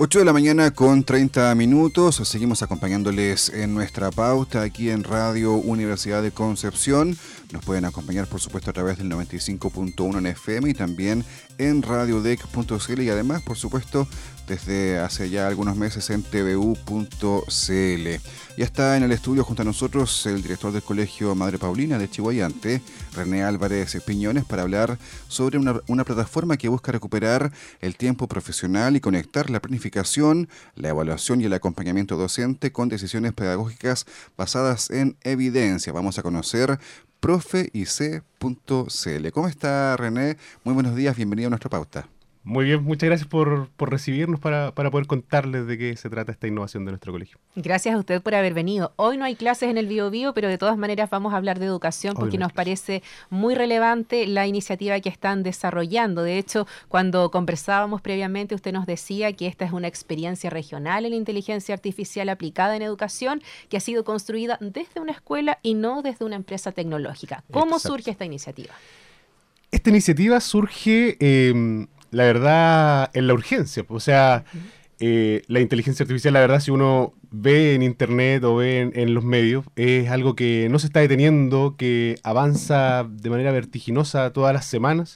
8 de la mañana con 30 minutos. Seguimos acompañándoles en nuestra pauta aquí en Radio Universidad de Concepción. Nos pueden acompañar, por supuesto, a través del 95.1 en FM y también en radiodec.cl y además, por supuesto, desde hace ya algunos meses en tvu.cl. Ya está en el estudio junto a nosotros el director del Colegio Madre Paulina de Chiguayante, René Álvarez Piñones, para hablar sobre una plataforma que busca recuperar el tiempo profesional y conectar la planificación, la evaluación y el acompañamiento docente con decisiones pedagógicas basadas en evidencia. Vamos a conocer profeic.cl. ¿Cómo está, René? Muy buenos días, bienvenido a nuestra pauta. Muy bien, muchas gracias por recibirnos para poder contarles de qué se trata esta innovación de nuestro colegio. Gracias a usted por haber venido. Hoy no hay clases en el Biobío, pero de todas maneras vamos a hablar de educación porque nos parece muy relevante la iniciativa que están desarrollando. De hecho, cuando conversábamos previamente, usted nos decía que esta es una experiencia regional en inteligencia artificial aplicada en educación que ha sido construida desde una escuela y no desde una empresa tecnológica. ¿Cómo surge esta iniciativa? Esta iniciativa surge... la verdad, en la urgencia. O sea, la inteligencia artificial, la verdad, si uno ve en internet o ve en los medios, es algo que no se está deteniendo, que avanza de manera vertiginosa todas las semanas.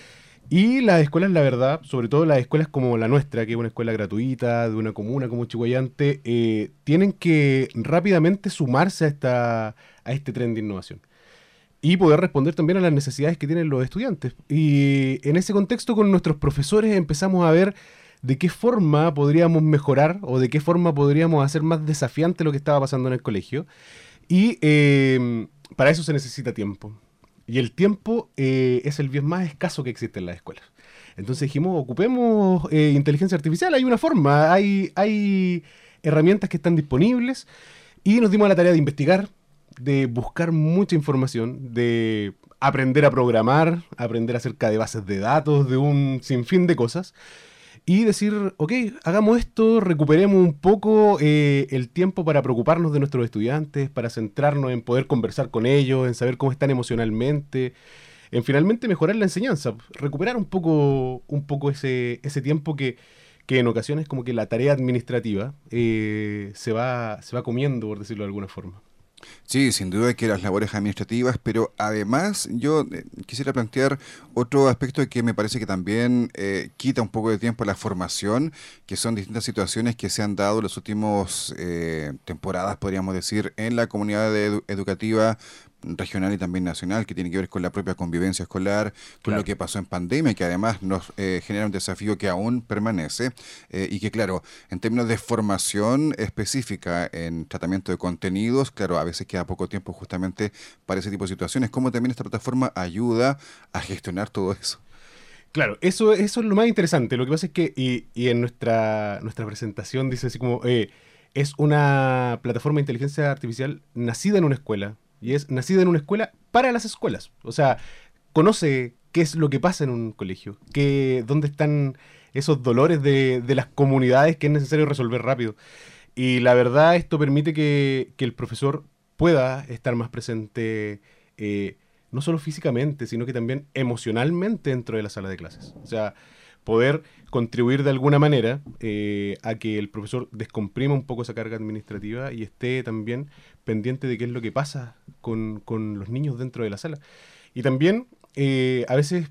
Y las escuelas, la verdad, sobre todo las escuelas como la nuestra, que es una escuela gratuita, de una comuna como Chiguayante, tienen que rápidamente sumarse a este tren de innovación. Y poder responder también a las necesidades que tienen los estudiantes. Y en ese contexto con nuestros profesores empezamos a ver de qué forma podríamos mejorar o de qué forma podríamos hacer más desafiante lo que estaba pasando en el colegio. Y para eso se necesita tiempo. Y el tiempo es el bien más escaso que existe en las escuelas. Entonces dijimos, ocupemos inteligencia artificial. Hay una forma, hay herramientas que están disponibles. Y nos dimos a la tarea de investigar, de buscar mucha información, de aprender a programar, aprender acerca de bases de datos, de un sinfín de cosas, y decir, ok, hagamos esto, recuperemos un poco el tiempo para preocuparnos de nuestros estudiantes, para centrarnos en poder conversar con ellos, en saber cómo están emocionalmente, en finalmente mejorar la enseñanza, recuperar un poco ese tiempo que en ocasiones como que la tarea administrativa se va comiendo, por decirlo de alguna forma. Sí, sin duda que las labores administrativas, pero además yo quisiera plantear otro aspecto que me parece que también quita un poco de tiempo a la formación, que son distintas situaciones que se han dado en las últimas temporadas, podríamos decir, en la comunidad educativa regional y también nacional, que tiene que ver con la propia convivencia escolar, con Claro. lo que pasó en pandemia, que además nos genera un desafío que aún permanece, y que claro, en términos de formación específica en tratamiento de contenidos, claro, a veces queda poco tiempo justamente para ese tipo de situaciones, como también esta plataforma ayuda a gestionar todo eso. Claro, eso es lo más interesante. Lo que pasa es que, y en nuestra presentación dice así como, es una plataforma de inteligencia artificial nacida en una escuela, y es nacida en una escuela para las escuelas. O sea, conoce qué es lo que pasa en un colegio, dónde están esos dolores de las comunidades que es necesario resolver rápido. Y la verdad, esto permite que el profesor pueda estar más presente, no solo físicamente, sino que también emocionalmente dentro de la sala de clases. O sea, poder contribuir de alguna manera a que el profesor descomprima un poco esa carga administrativa y esté también pendiente de qué es lo que pasa con los niños dentro de la sala. Y también, a veces,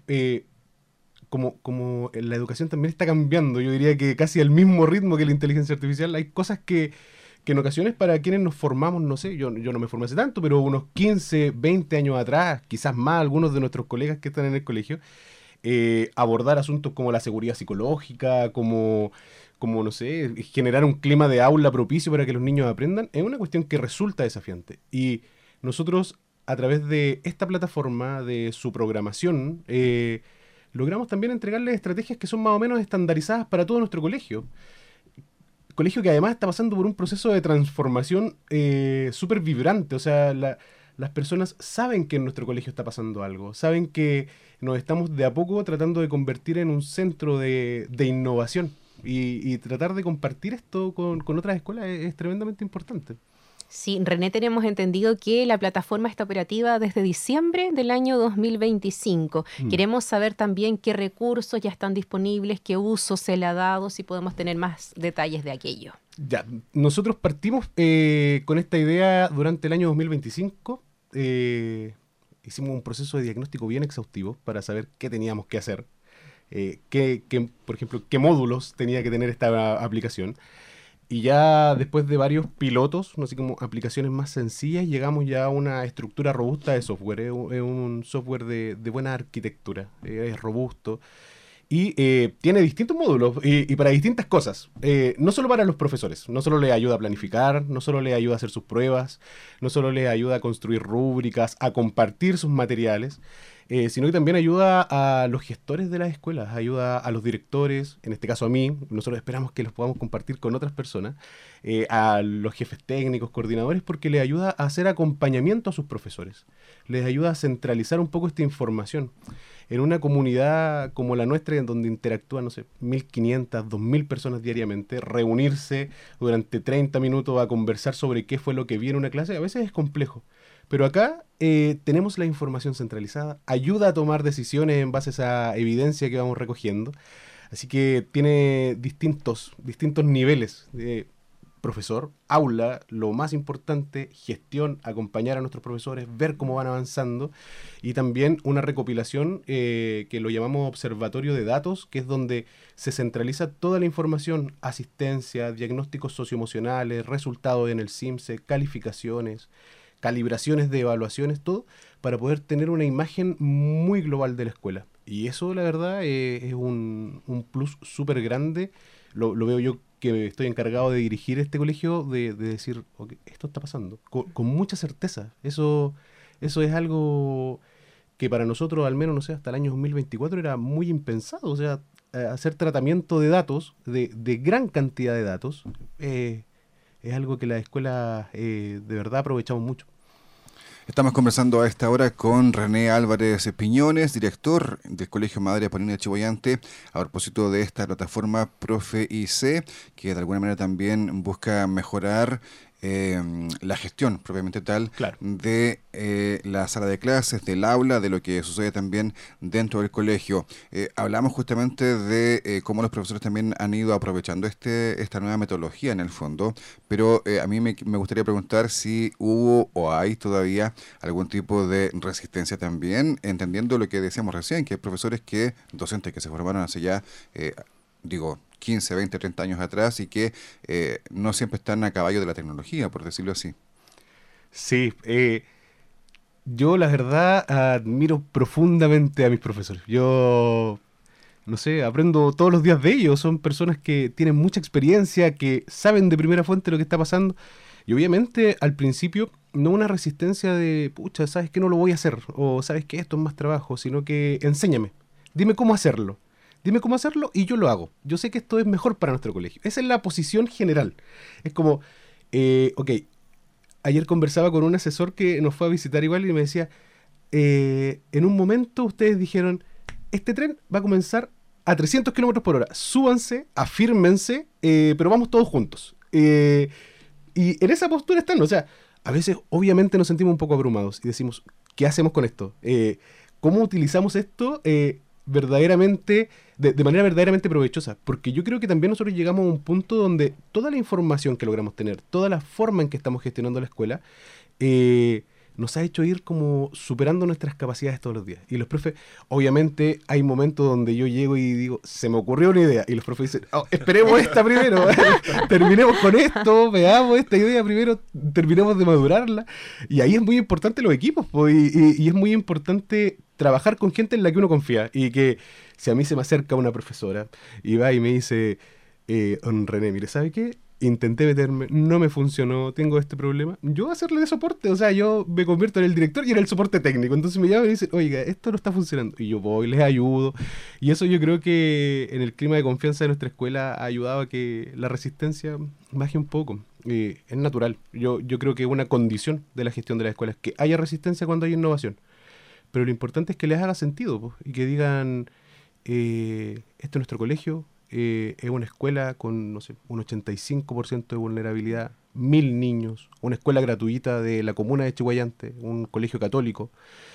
como la educación también está cambiando, yo diría que casi al mismo ritmo que la inteligencia artificial, hay cosas que en ocasiones para quienes nos formamos, no sé, yo no me formé hace tanto, pero unos 15, 20 años atrás, quizás más algunos de nuestros colegas que están en el colegio, abordar asuntos como la seguridad psicológica, como, no sé, generar un clima de aula propicio para que los niños aprendan, es una cuestión que resulta desafiante. Y nosotros, a través de esta plataforma, de su programación, logramos también entregarles estrategias que son más o menos estandarizadas para todo nuestro colegio. Colegio que además está pasando por un proceso de transformación súper vibrante. O sea, las personas saben que en nuestro colegio está pasando algo, saben que nos estamos de a poco tratando de convertir en un centro de innovación y tratar de compartir esto con otras escuelas es tremendamente importante. Sí, René, tenemos entendido que la plataforma está operativa desde diciembre del año 2025. Queremos saber también qué recursos ya están disponibles, qué uso se le ha dado, si podemos tener más detalles de aquello. Ya, nosotros partimos con esta idea durante el año 2025. Hicimos un proceso de diagnóstico bien exhaustivo para saber qué teníamos que hacer, por ejemplo, qué módulos tenía que tener esta aplicación. Y ya después de varios pilotos, no sé, como aplicaciones más sencillas, llegamos ya a una estructura robusta de software. Es un software de buena arquitectura, es robusto. Y tiene distintos módulos y para distintas cosas. No solo para los profesores, no solo les ayuda a planificar, no solo les ayuda a hacer sus pruebas, no solo les ayuda a construir rúbricas, a compartir sus materiales, sino que también ayuda a los gestores de las escuelas, ayuda a los directores, en este caso a mí, nosotros esperamos que los podamos compartir con otras personas, a los jefes técnicos, coordinadores, porque les ayuda a hacer acompañamiento a sus profesores, les ayuda a centralizar un poco esta información. En una comunidad como la nuestra, en donde interactúan, no sé, 1.500, 2.000 personas diariamente, reunirse durante 30 minutos a conversar sobre qué fue lo que vi en una clase, a veces es complejo. Pero acá tenemos la información centralizada, ayuda a tomar decisiones en base a esa evidencia que vamos recogiendo. Así que tiene distintos niveles de profesor, aula, lo más importante, gestión, acompañar a nuestros profesores, ver cómo van avanzando, y también una recopilación que lo llamamos observatorio de datos, que es donde se centraliza toda la información, asistencia, diagnósticos socioemocionales, resultados en el CIMSE, calificaciones, calibraciones de evaluaciones, todo, para poder tener una imagen muy global de la escuela. Y eso, la verdad, es un plus súper grande. Lo veo yo, que estoy encargado de dirigir este colegio, de decir, okay, esto está pasando, con mucha certeza. Eso es algo que para nosotros, al menos, no sé, hasta el año 2024 era muy impensado. O sea, hacer tratamiento de datos, de gran cantidad de datos, es algo que la escuela de verdad aprovechamos mucho. Estamos conversando a esta hora con René Álvarez Piñones, director del Colegio Madre Paulina Chiboyante, a propósito de esta plataforma Profe IC, que de alguna manera también busca mejorar la gestión propiamente tal, claro, de la sala de clases, del aula, de lo que sucede también dentro del colegio. Hablamos justamente de cómo los profesores también han ido aprovechando esta nueva metodología en el fondo, pero a mí me gustaría preguntar si hubo o hay todavía algún tipo de resistencia también, entendiendo lo que decíamos recién, que hay profesores docentes que se formaron hace ya 15, 20, 30 años atrás y que no siempre están a caballo de la tecnología, por decirlo así. Sí, yo la verdad admiro profundamente a mis profesores. Yo, no sé, aprendo todos los días de ellos. Son personas que tienen mucha experiencia, que saben de primera fuente lo que está pasando. Y obviamente al principio no una resistencia de, pucha, ¿sabes qué? No lo voy a hacer. O ¿sabes qué? Esto es más trabajo. Sino que enséñame. Dime cómo hacerlo. Dime cómo hacerlo y yo lo hago. Yo sé que esto es mejor para nuestro colegio. Esa es la posición general. Es como, ok, ayer conversaba con un asesor que nos fue a visitar igual y me decía, en un momento ustedes dijeron, este tren va a comenzar a 300 kilómetros por hora. Súbanse, afírmense, pero vamos todos juntos. Y en esa postura están. O sea, a veces obviamente nos sentimos un poco abrumados y decimos, ¿qué hacemos con esto? ¿Cómo utilizamos esto verdaderamente, de manera verdaderamente provechosa? Porque yo creo que también nosotros llegamos a un punto donde toda la información que logramos tener, toda la forma en que estamos gestionando la escuela, nos ha hecho ir como superando nuestras capacidades todos los días. Y los profes, obviamente hay momentos donde yo llego y digo, se me ocurrió una idea, y los profes dicen, esperemos esta primero, terminemos con esto, veamos esta idea primero, terminemos de madurarla. Y ahí es muy importante los equipos, y es muy importante trabajar con gente en la que uno confía, y que si a mí se me acerca una profesora y va y me dice, don René, mire, ¿sabe qué? Intenté meterme, no me funcionó, tengo este problema, yo hacerle de soporte, o sea, yo me convierto en el director y en el soporte técnico. Entonces me llaman y dicen, oiga, esto no está funcionando, y yo voy, les ayudo, y eso yo creo que en el clima de confianza de nuestra escuela ha ayudado a que la resistencia baje un poco. Es natural, yo creo que es una condición de la gestión de las escuelas, que haya resistencia cuando hay innovación, pero lo importante es que les haga sentido, pues, y que digan, este es nuestro colegio, es una escuela con, no sé, un 85% de vulnerabilidad. 1000 niños, una escuela gratuita de la comuna de Chiguayante, un colegio católico.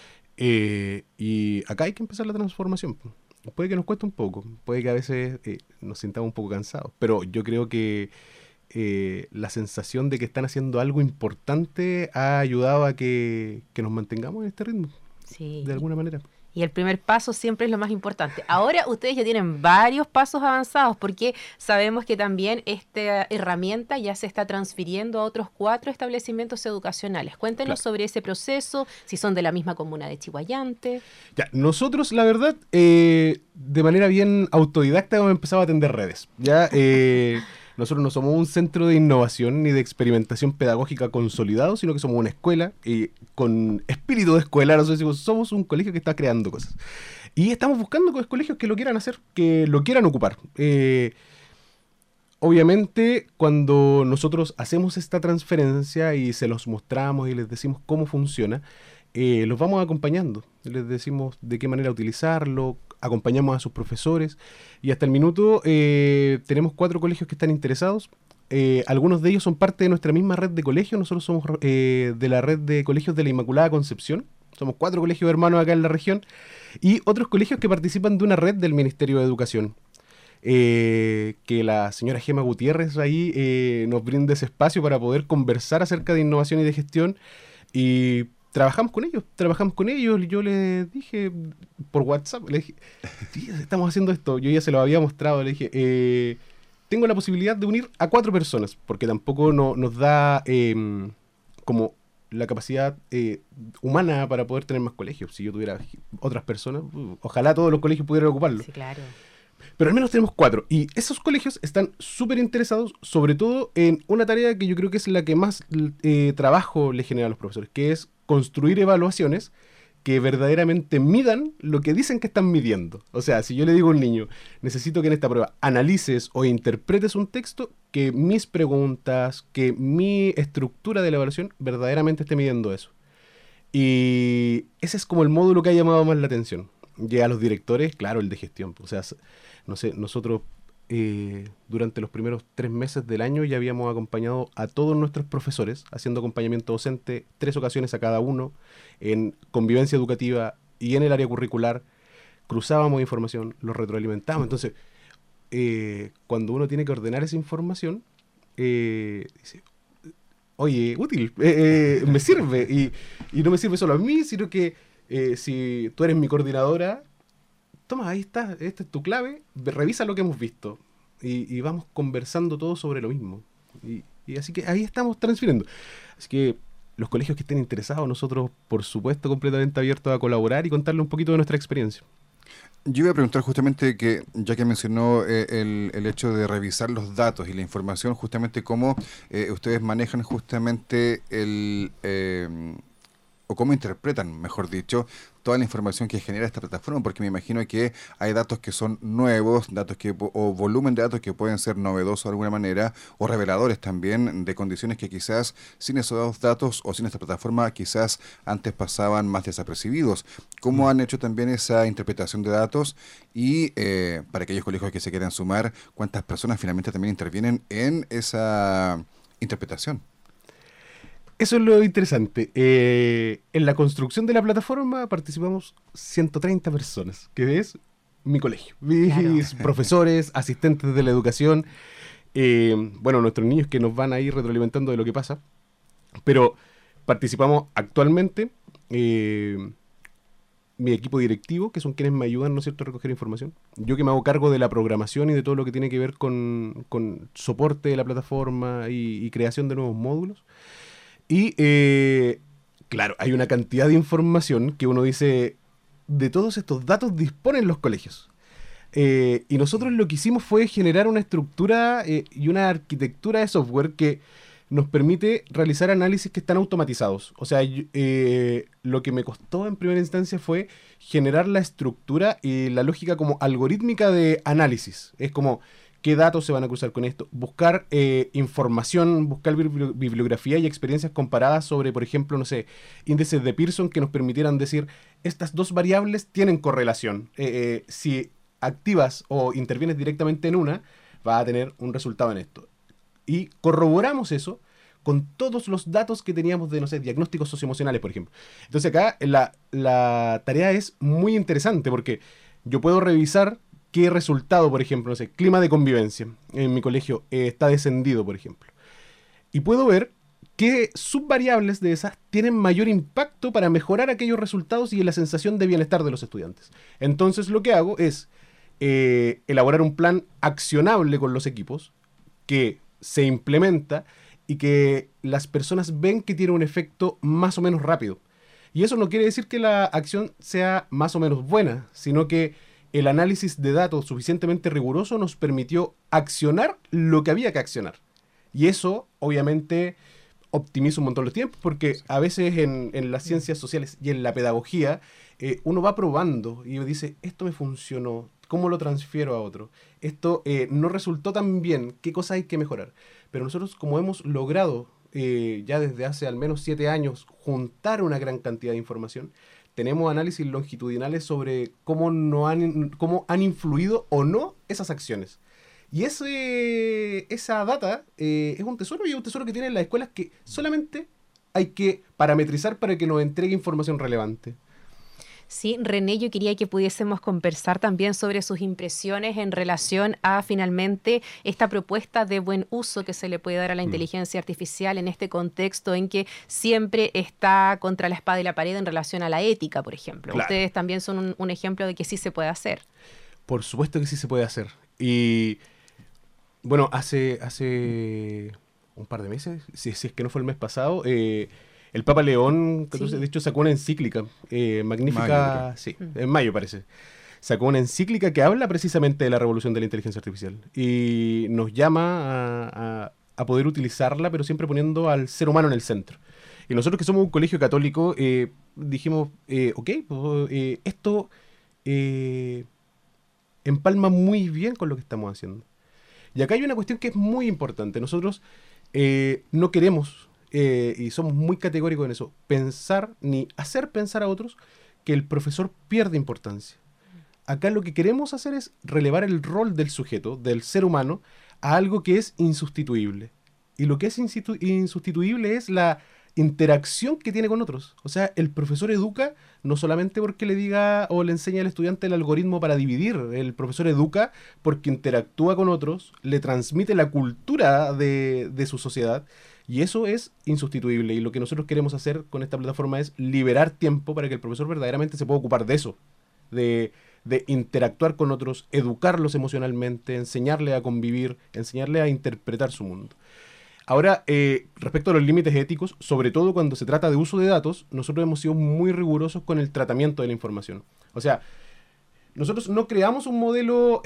Y acá hay que empezar la transformación. Puede que nos cueste un poco, puede que a veces nos sintamos un poco cansados, pero yo creo que la sensación de que están haciendo algo importante ha ayudado a que nos mantengamos en este ritmo, Sí. de alguna manera. Y el primer paso siempre es lo más importante. Ahora ustedes ya tienen varios pasos avanzados porque sabemos que también esta herramienta ya se está transfiriendo a otros 4 establecimientos educacionales. Cuéntenos sobre ese proceso, si son de la misma comuna de Chiguayante. Ya, nosotros, la verdad, de manera bien autodidacta hemos empezado a atender redes. Ya, nosotros no somos un centro de innovación ni de experimentación pedagógica consolidado, sino que somos una escuela con espíritu de escuela. Nosotros somos un colegio que está creando cosas. Y estamos buscando colegios que lo quieran hacer, que lo quieran ocupar. Obviamente, cuando nosotros hacemos esta transferencia y se los mostramos y les decimos cómo funciona, los vamos acompañando. Les decimos de qué manera utilizarlo, acompañamos a sus profesores y hasta el minuto tenemos 4 colegios que están interesados. Algunos de ellos son parte de nuestra misma red de colegios. Nosotros somos de la red de colegios de la Inmaculada Concepción. Somos 4 colegios hermanos acá en la región y otros colegios que participan de una red del Ministerio de Educación. Que la señora Gema Gutiérrez ahí nos brinde ese espacio para poder conversar acerca de innovación y de gestión y trabajamos con ellos. Yo les dije por WhatsApp, le dije, estamos haciendo esto. Yo ya se lo había mostrado, le dije, tengo la posibilidad de unir a 4 personas, porque tampoco nos da como la capacidad humana para poder tener más colegios. Si yo tuviera otras personas, ojalá todos los colegios pudieran ocuparlo. Sí, claro. Pero al menos tenemos 4. Y esos colegios están súper interesados, sobre todo en una tarea que yo creo que es la que más trabajo le genera a los profesores, que es construir evaluaciones que verdaderamente midan lo que dicen que están midiendo. O sea, si yo le digo a un niño, necesito que en esta prueba analices o interpretes un texto, que mis preguntas, que mi estructura de la evaluación verdaderamente esté midiendo eso. Y ese es como el módulo que ha llamado más la atención. Y a los directores, claro, el de gestión. O sea, no sé, nosotros durante los primeros 3 meses del año ya habíamos acompañado a todos nuestros profesores, haciendo acompañamiento docente, 3 ocasiones a cada uno, en convivencia educativa y en el área curricular. Cruzábamos información, los retroalimentábamos. Entonces, cuando uno tiene que ordenar esa información, dice, oye, útil, me sirve. Y no me sirve solo a mí, sino que si tú eres mi coordinadora, toma, ahí está, esta es tu clave, revisa lo que hemos visto. Y vamos conversando todos sobre lo mismo. Y así que ahí estamos transfiriendo. Así que los colegios que estén interesados, nosotros, por supuesto, completamente abiertos a colaborar y contarle un poquito de nuestra experiencia. Yo iba a preguntar justamente que, ya que mencionó el hecho de revisar los datos y la información, justamente cómo ustedes manejan justamente o cómo interpretan, mejor dicho, toda la información que genera esta plataforma, porque me imagino que hay datos que son nuevos, o volumen de datos que pueden ser novedosos de alguna manera, o reveladores también de condiciones que quizás sin esos datos o sin esta plataforma quizás antes pasaban más desapercibidos. ¿Cómo han hecho también esa interpretación de datos? Y para aquellos colegios que se quieran sumar, ¿cuántas personas finalmente también intervienen en esa interpretación? Eso es lo interesante. En la construcción de la plataforma participamos 130 personas, que es mi colegio. Mis profesores, asistentes de la educación, bueno, nuestros niños que nos van a ir retroalimentando de lo que pasa. Pero participamos actualmente mi equipo directivo, que son quienes me ayudan, ¿no es cierto?, a recoger información. Yo que me hago cargo de la programación y de todo lo que tiene que ver con soporte de la plataforma y creación de nuevos módulos. Y, claro, hay una cantidad de información que uno dice, de todos estos datos disponen los colegios. Y nosotros lo que hicimos fue generar una estructura y una arquitectura de software que nos permite realizar análisis que están automatizados. O sea, lo que me costó en primera instancia fue generar la estructura y la lógica como algorítmica de análisis. Es como, ¿qué datos se van a cruzar con esto? Buscar información, buscar bibliografía y experiencias comparadas sobre, por ejemplo, no sé, índices de Pearson que nos permitieran decir, estas 2 variables tienen correlación. Si activas o intervienes directamente en una, va a tener un resultado en esto. Y corroboramos eso con todos los datos que teníamos de, no sé, diagnósticos socioemocionales, por ejemplo. Entonces acá la tarea es muy interesante porque yo puedo revisar qué resultado, por ejemplo, no sé, clima de convivencia en mi colegio está descendido, por ejemplo. Y puedo ver qué subvariables de esas tienen mayor impacto para mejorar aquellos resultados y la sensación de bienestar de los estudiantes. Entonces lo que hago es elaborar un plan accionable con los equipos que se implementa y que las personas ven que tiene un efecto más o menos rápido. Y eso no quiere decir que la acción sea más o menos buena, sino que el análisis de datos suficientemente riguroso nos permitió accionar lo que había que accionar. Y eso, obviamente, optimiza un montón los tiempos, porque a veces en las ciencias sociales y en la pedagogía, uno va probando y dice, esto me funcionó, ¿cómo lo transfiero a otro? Esto no resultó tan bien, ¿qué cosas hay que mejorar? Pero nosotros, como hemos logrado ya desde hace al menos 7 años juntar una gran cantidad de información, tenemos análisis longitudinales sobre cómo han influido o no esas acciones. Y esa data es un tesoro, y es un tesoro que tienen las escuelas que solamente hay que parametrizar para que nos entregue información relevante. Sí, René, yo quería que pudiésemos conversar también sobre sus impresiones en relación a finalmente esta propuesta de buen uso que se le puede dar a la inteligencia artificial en este contexto en que siempre está contra la espada y la pared en relación a la ética, por ejemplo. Claro. Ustedes también son un ejemplo de que sí se puede hacer. Por supuesto que sí se puede hacer. Y bueno, hace un par de meses, si es que no fue el mes pasado, el Papa León, sí, de hecho, sacó una encíclica magnífica, sí, en mayo parece. Sacó una encíclica que habla precisamente de la revolución de la inteligencia artificial y nos llama a poder utilizarla, pero siempre poniendo al ser humano en el centro. Y nosotros, que somos un colegio católico, dijimos, ok, pues, esto empalma muy bien con lo que estamos haciendo. Y acá hay una cuestión que es muy importante. Nosotros no queremos, y somos muy categóricos en eso, pensar ni hacer pensar a otros que el profesor pierde importancia. Acá lo que queremos hacer es relevar el rol del sujeto, del ser humano, a algo que es insustituible. Y lo que es insustituible es la interacción que tiene con otros. O sea, el profesor educa no solamente porque le diga o le enseña al estudiante el algoritmo para dividir. El profesor educa porque interactúa con otros, le transmite la cultura de su sociedad, y eso es insustituible. Y lo que nosotros queremos hacer con esta plataforma es liberar tiempo para que el profesor verdaderamente se pueda ocupar de eso, de interactuar con otros, educarlos emocionalmente, enseñarle a convivir, enseñarle a interpretar su mundo. Ahora, respecto a los límites éticos, sobre todo cuando se trata de uso de datos, nosotros hemos sido muy rigurosos con el tratamiento de la información. O sea, nosotros no creamos un modelo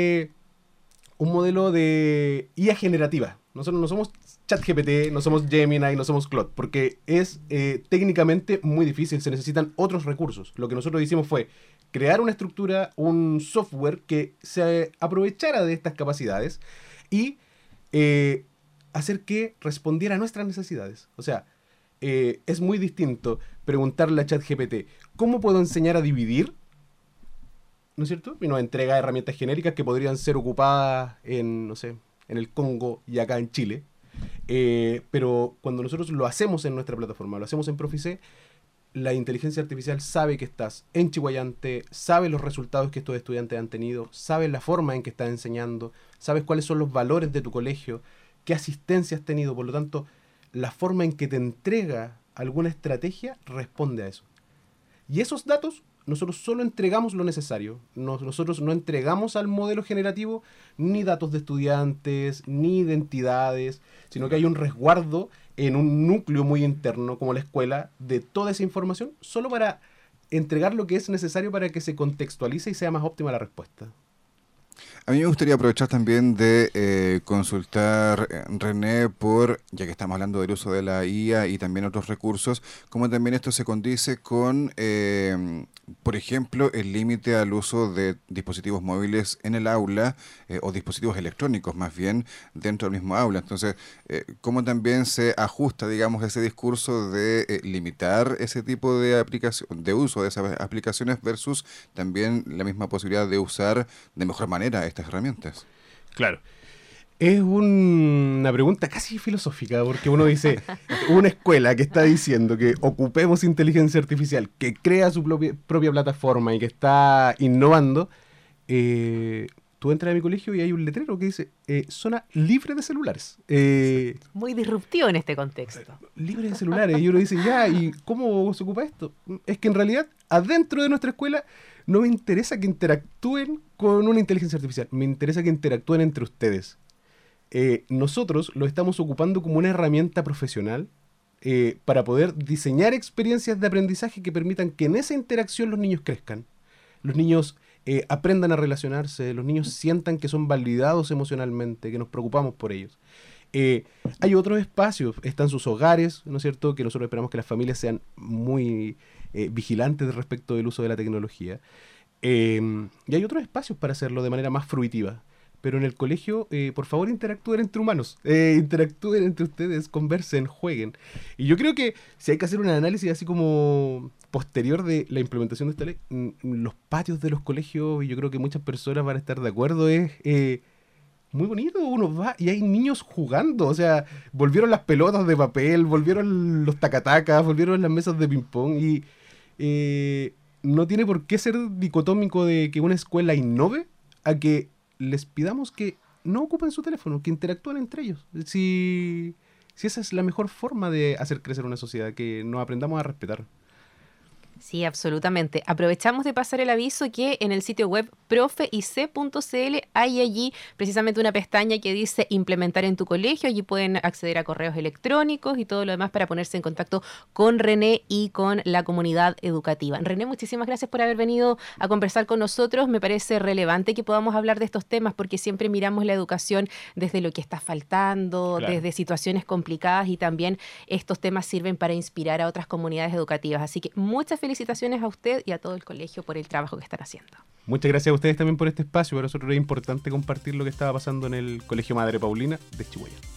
de IA generativa. Nosotros no somos ChatGPT, no somos Gemini, no somos Claude, porque es técnicamente muy difícil, se necesitan otros recursos. Lo que nosotros hicimos fue crear una estructura, un software que se aprovechara de estas capacidades y hacer que respondiera a nuestras necesidades. O sea, es muy distinto preguntarle a ChatGPT, ¿cómo puedo enseñar a dividir? ¿No es cierto? Y nos entrega herramientas genéricas que podrían ser ocupadas en, no sé, en el Congo y acá en Chile. Pero cuando nosotros lo hacemos en nuestra plataforma, lo hacemos en Profice, la inteligencia artificial sabe que estás en Chihuayante, sabe los resultados que estos estudiantes han tenido, sabe la forma en que estás enseñando, sabes cuáles son los valores de tu colegio, qué asistencia has tenido. Por lo tanto, la forma en que te entrega alguna estrategia responde a eso. Y esos datos, nosotros solo entregamos lo necesario. Nosotros no entregamos al modelo generativo ni datos de estudiantes, ni identidades, sino que hay un resguardo en un núcleo muy interno, como la escuela, de toda esa información, solo para entregar lo que es necesario para que se contextualice y sea más óptima la respuesta. A mí me gustaría aprovechar también de consultar, René, ya que estamos hablando del uso de la IA y también otros recursos, cómo también esto se condice con, por ejemplo, el límite al uso de dispositivos móviles en el aula, o dispositivos electrónicos más bien, dentro del mismo aula. Entonces, cómo también se ajusta, digamos, ese discurso de limitar ese tipo de de uso de esas aplicaciones versus también la misma posibilidad de usar de mejor manera estas herramientas. Claro. Es un una pregunta casi filosófica, porque uno dice, una escuela que está diciendo que ocupemos inteligencia artificial, que crea su propia plataforma y que está innovando, tú entras a mi colegio y hay un letrero que dice zona libre de celulares. Muy disruptivo en este contexto. Libre de celulares. Y uno dice, ya, ¿y cómo se ocupa esto? Es que en realidad, adentro de nuestra escuela, no me interesa que interactúen con una inteligencia artificial. Me interesa que interactúen entre ustedes. Nosotros lo estamos ocupando como una herramienta profesional para poder diseñar experiencias de aprendizaje que permitan que en esa interacción los niños crezcan. Los niños aprendan a relacionarse, los niños sientan que son validados emocionalmente, que nos preocupamos por ellos. Hay otros espacios, están sus hogares, ¿no es cierto?, que nosotros esperamos que las familias sean muy vigilantes respecto del uso de la tecnología. Y hay otros espacios para hacerlo de manera más fruitiva. Pero en el colegio, por favor, interactúen entre humanos, interactúen entre ustedes, conversen, jueguen. Y yo creo que si hay que hacer un análisis así como posterior de la implementación de esta ley, los patios de los colegios, y yo creo que muchas personas van a estar de acuerdo, es muy bonito. Uno va y hay niños jugando, o sea, volvieron las pelotas de papel, volvieron los tacatacas, volvieron las mesas de ping-pong, y no tiene por qué ser dicotómico de que una escuela innove a que les pidamos que no ocupen su teléfono, que interactúen entre ellos. Si esa es la mejor forma de hacer crecer una sociedad, que nos aprendamos a respetar. Sí, absolutamente. Aprovechamos de pasar el aviso que en el sitio web profeic.cl hay allí precisamente una pestaña que dice implementar en tu colegio. Allí pueden acceder a correos electrónicos y todo lo demás para ponerse en contacto con René y con la comunidad educativa. René, muchísimas gracias por haber venido a conversar con nosotros. Me parece relevante que podamos hablar de estos temas porque siempre miramos la educación desde lo que está faltando, claro, desde situaciones complicadas, y también estos temas sirven para inspirar a otras comunidades educativas. Así que muchas felicitaciones a usted y a todo el colegio por el trabajo que están haciendo. Muchas gracias a ustedes también por este espacio. Para nosotros es importante compartir lo que estaba pasando en el Colegio Madre Paulina de Chihuahua.